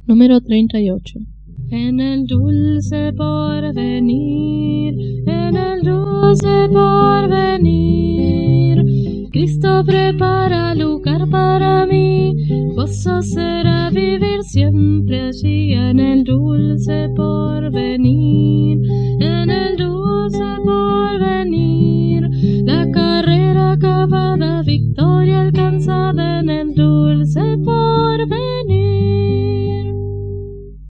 Número 38. En el dulce porvenir, en el dulce porvenir, Cristo prepara lugar para mí, gozo será vivir siempre allí en el dulce porvenir.